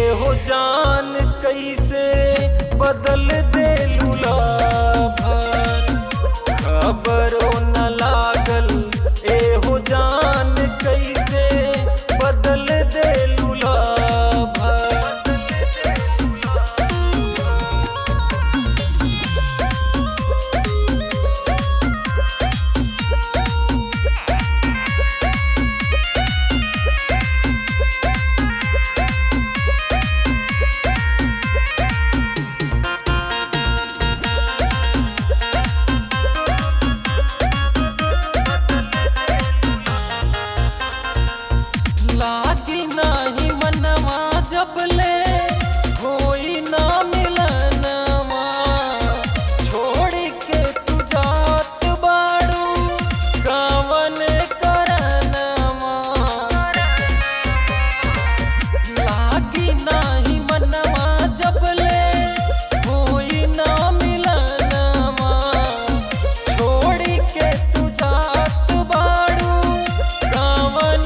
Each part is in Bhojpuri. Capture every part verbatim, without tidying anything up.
हो जान कैसे बदल दे लूला भर, खबरों न लागल ए हो जान कैसे बदल दे लूला भर। लागी नाही मनवा जबले होई ना मिलनवा, छोड़ के तू जात बाड़ू गावन करनवा। लागी नाही मनवा जबले होई ना मिलनवा, छोड़ के तू जात बाड़ू गावन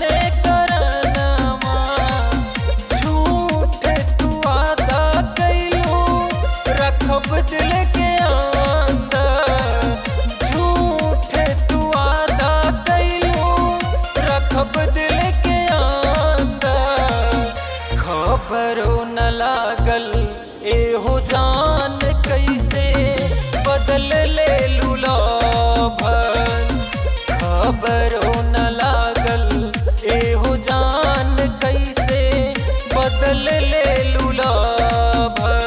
दिल के अंदर, झूठे तू आदा कैलू रखब दिल के अंदर। खबरों न लागल ए हो जान कैसे बदल ले लूला भर, खबरों न लागल ए हो जान कैसे बदल ले लूला भर।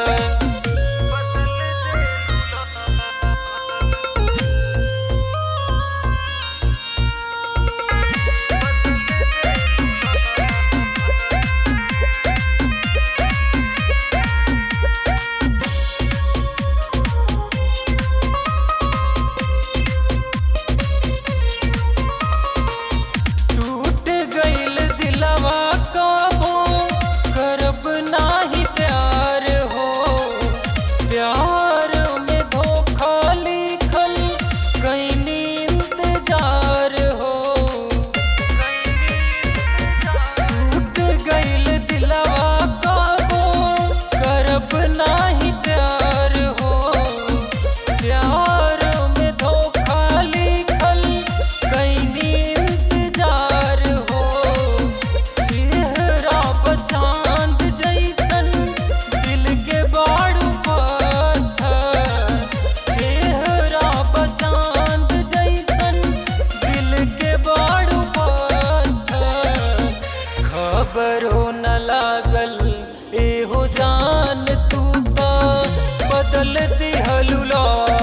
प्यार में धोखा लिखल कैनी इंतजार हो, टूट गइल दिलवा काबो करब नाही प्यार हो। प्यार में धोखा लिखल कैनी इंतजार हो, चेहरा बचांद जैसन दिल के बाड़ू खबरों न लागल ए हो जान तू ता बदल दिहलुला